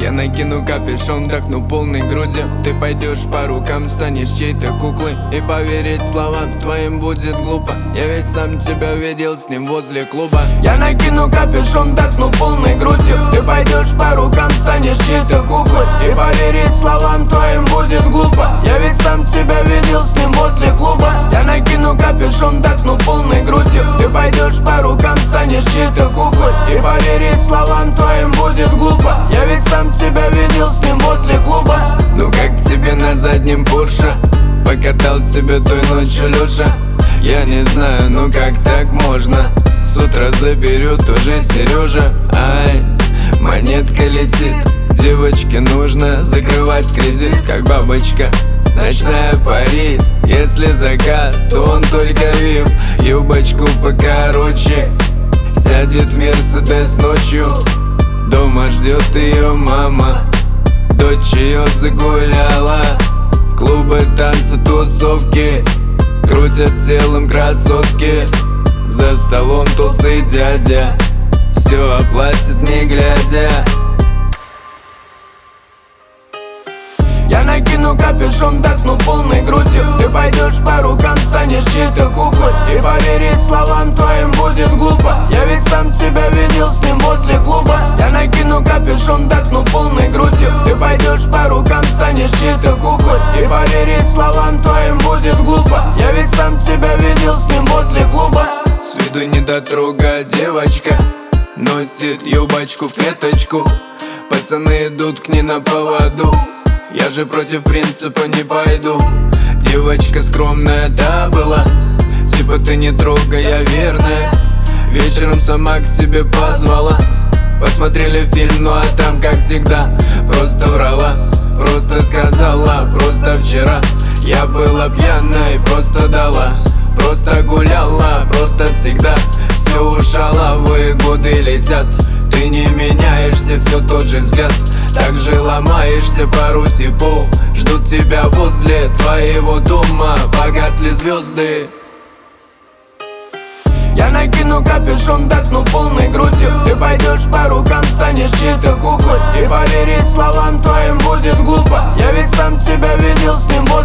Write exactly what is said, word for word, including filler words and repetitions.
Я накину капюшон, вдохну полной грудью. Ты пойдешь по рукам, станешь чьей-то куклой. И поверить словам твоим будет глупо. Я ведь сам тебя видел с ним возле клуба. Я накину капюшон, вдохну полной грудью. Ты пойдешь по рукам, станешь чьей-то куклой. И поверить словам твоим будет глупо. Я ведь сам тебя видел с ним возле клуба. Я накину капюшон, вдохну полной грудью. Ты пойдешь по рукам, станешь чьей-то куклой. И поверить словам твоим будет глупо. Я ведь сам тебя видел с ним возле клуба. Ну как к тебе на заднем Порше покатал тебя той ночью Леша. Я не знаю, ну как так можно. С утра заберет уже Сережа. Ай, монетка летит. Девочке нужно закрывать кредит, как бабочка ночная парит. Если заказ, то он только вип. Юбочку покороче, сядет в Мерседес ночью. Дома ждет ее мама. Дочь ее загуляла. Клубы, танцы, тусовки. Крутят телом красотки. За столом толстый дядя все оплатит не глядя. Я накину капюшон, вдохну полной грудью. Ты пойдешь по рукам, станешь чьей-то куклой. И поверить словам твоим будет глупо. Я ведь сам тебя видел с ним возле клуба. Я накину капюшон, вдохну полной грудью. Ты пойдешь по рукам, станешь чьей-то куклой. И поверить словам твоим будет глупо. Я ведь сам тебя видел с ним возле клуба. С виду недотрога девочка, носит юбочку в клеточку. Пацаны идут к ней на поводу. Я же против принципа не пойду. Девочка скромная, да, была. Типа ты не трогай, я верная. Вечером сама к себе позвала. Посмотрели фильм, ну а там как всегда просто врала, просто сказала. Просто вчера я была пьяной, просто дала. Просто гуляла, просто всегда все у шалавы, годы летят. Ты не меняешься, все тот же взгляд. Так же ломаешься, пару типов ждут тебя возле твоего дома. Погасли звезды. Я накину капюшон, вдохну полной грудью. Ты пойдешь по рукам, станешь чьей-то куклой. И поверить словам твоим будет глупо. Я ведь сам тебя видел с ним возле